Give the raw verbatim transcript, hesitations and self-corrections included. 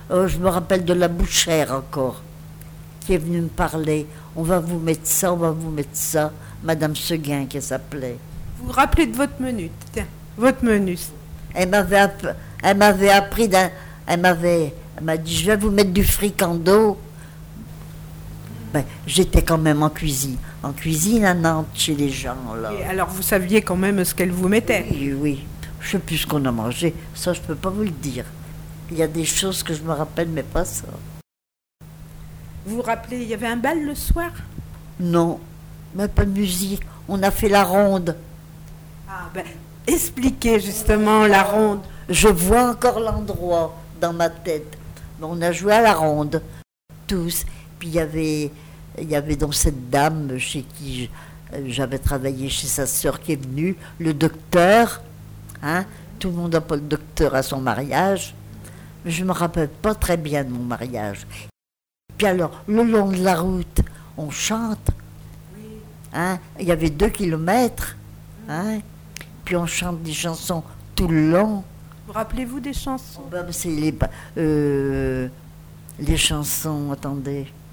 Oh, je me rappelle de la bouchère encore, qui est venue me parler. On va vous mettre ça, on va vous mettre ça. Madame Seguin, qui s'appelait. Vous vous rappelez de votre menu? Tiens, votre menu. Elle m'avait, app- elle m'avait appris, d'un- elle m'avait, elle m'a dit, je vais vous mettre du fricando. Ben, j'étais quand même en cuisine, en cuisine à Nantes, chez les gens, là. Et alors vous saviez quand même ce qu'elle vous mettait? Oui, oui. Je sais plus ce qu'on a mangé, ça je peux pas vous le dire. Il y a des choses que je me rappelle, mais pas ça. Vous vous rappelez, il y avait un bal le soir? Non, mais pas de musique. On a fait la ronde. Ah ben, expliquez justement la ronde. Je vois encore l'endroit dans ma tête. Mais on a joué à la ronde, tous. Puis il y avait, il y avait donc cette dame chez qui je- j'avais travaillé, chez sa sœur qui est venue, le docteur. Hein, tout le monde n'a pas le docteur à son mariage. Mais je ne me rappelle pas très bien de mon mariage. Puis alors, le long de la route, on chante. Hein, il y avait deux kilomètres. Hein, puis on chante des chansons tout le long. Vous rappelez-vous des chansons? Ben, c'est les, euh, les chansons, attendez.